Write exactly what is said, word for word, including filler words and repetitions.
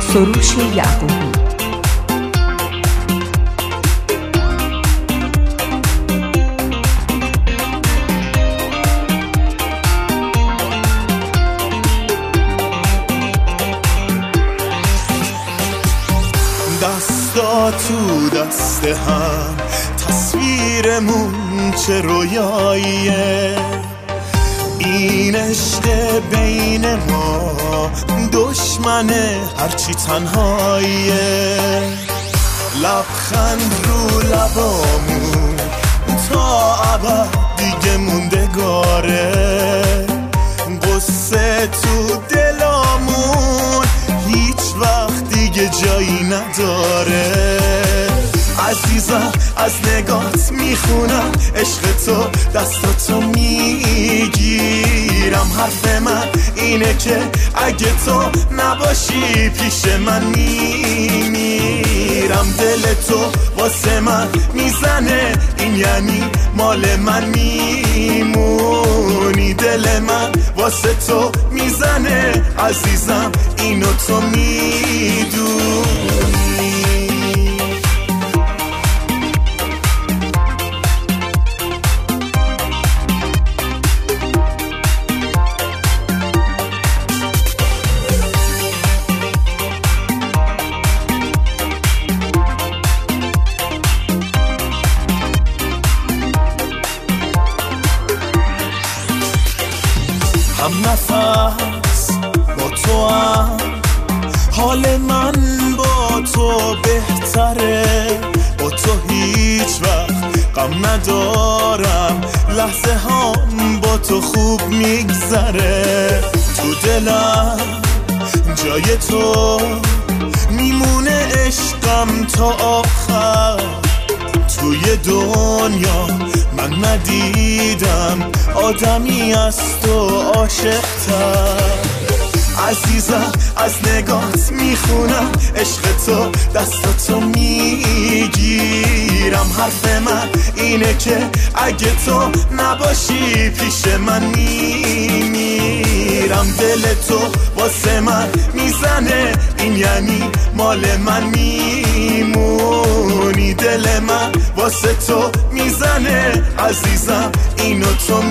سروش یعقوبی. دستا تو دست هم تصویرمون چه رویاییه، این عشق بین ما دشمنه هرچی تنهاییه. لبخند رو لبامون تا ابد دیگه موندگاره، قصه تو دلامون هیچ وقت دیگه جایی نداره. عزیزم از نگات میخونم عشق تو، دستاتو میگیرم. حرف من اینه که اگه تو نباشی پیش من میمیرم. دل تو واسه من میزنه، این یعنی مال من میمونی. دل من واسه تو میزنه عزیزم، اینو تو میدونی. هم نفس با تو هم حال من با تو بهتره، با تو هیچ وقت غم ندارم، لحظه هم با تو خوب میگذره. تو دلم جای تو میمونه عشقم تا آخر. توی دنیا من ندیدم آدمی از تو عاشق‌تر. عزیزم از نگات میخونم عشق تو، دستاتو میگیرم. حرف من اینه که اگه تو نباشی پیش من میمیرم. دل تو واسه من میزنه، این یعنی مال من میمونی. دل من واسه تو میزنه عزیزم، اینو تو